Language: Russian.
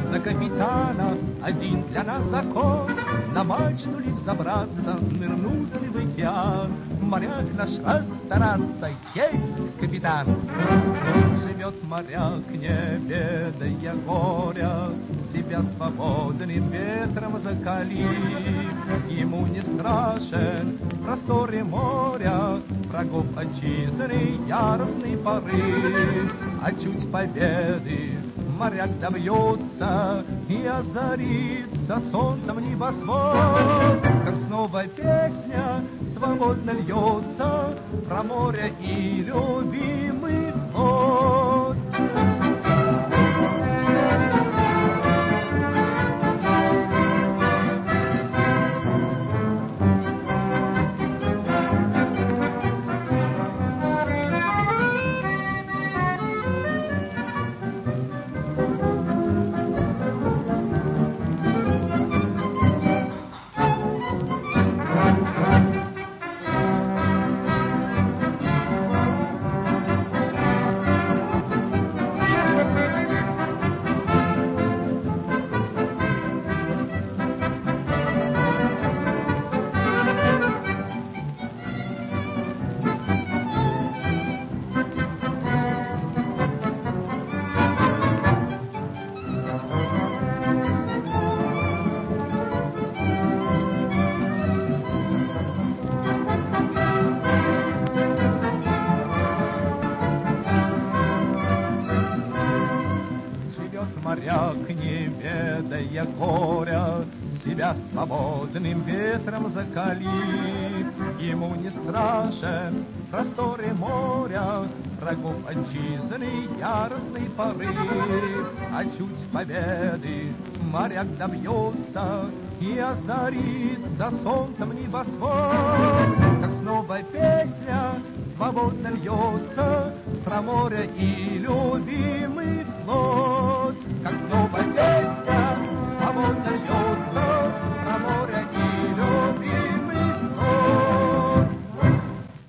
до капитана один для нас закон. На мачту ли взобраться, нырнуть ли в океан, моряк наш рад стараться, есть капитан. Живет моряк, не ведая горя, себя свободным ветром закалив. Ему не страшен в просторе моря врагов отчизны яростный порыв. А чуть победы моряк добьется и озарится солнцем небосвод, как снова песня свободно льется про море и любимый флот. Моряк, не ведая горя, себя свободным ветром закалив. Ему не страшен в просторе моря врагов отчизны яростный порыв. А чуть победы моряк добьется и озарится солнцем небосвод, как снова песня свободно льется про море и любимый флот.